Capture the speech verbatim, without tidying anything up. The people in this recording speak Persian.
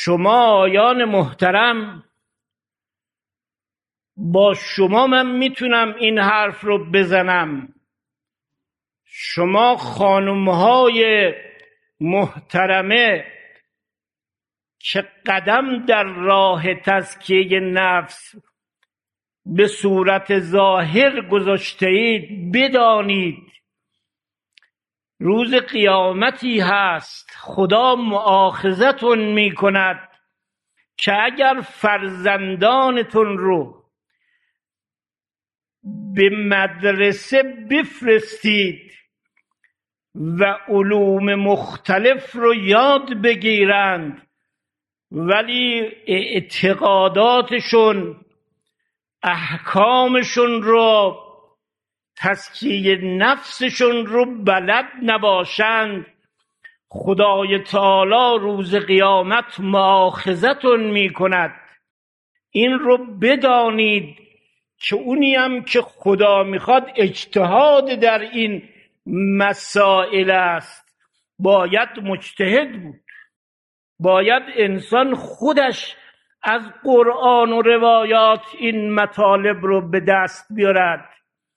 شما آیان محترم، با شما من میتونم این حرف رو بزنم. شما خانمهای محترمه که قدم در راه تزکیه نفس به صورت ظاهر گذاشته اید، بدانید روز قیامتی هست خدا مؤاخذتون می کند که اگر فرزندانتون رو به مدرسه بفرستید و علوم مختلف رو یاد بگیرند ولی اعتقاداتشون، احکامشون رو، تزکیه نفسشون رو بلد نباشند، خدای تعالی روز قیامت مؤاخذتون می کند. این رو بدانید که اونی هم که خدا میخواد اجتهاد در این مسائل است. باید مجتهد بود، باید انسان خودش از قرآن و روایات این مطالب رو به دست بیارد.